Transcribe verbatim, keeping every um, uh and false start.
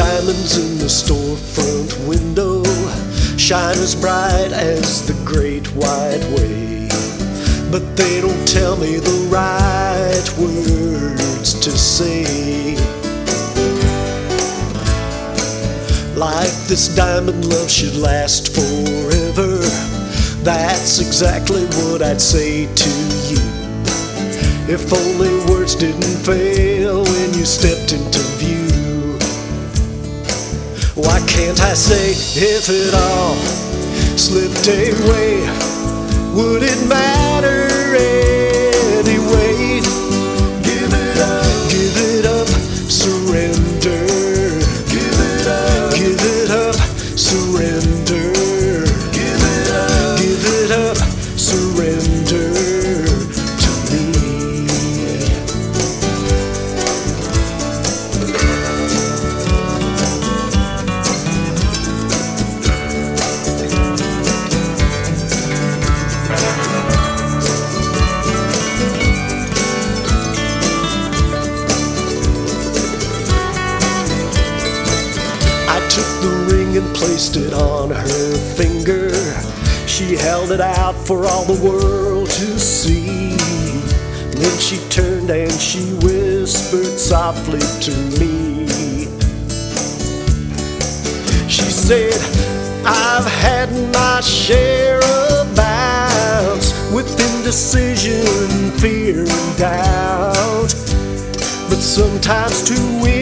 Diamonds in the storefront window shine as bright as the great white way, but they don't tell me the right words to say. Like this diamond love should last forever, that's exactly what I'd say to you. If only words didn't fail when you stepped into view. Why can't I say, if it all slipped away, would it matter anyway? Give it up, give it up, surrender. Give it up, give it up, surrender. Give it up, give it up, surrender to me. Took the ring and placed it on her finger. She held it out for all the world to see. Then she turned and she whispered softly to me. She said, I've had my share of bouts with indecision, fear and doubt, but sometimes to win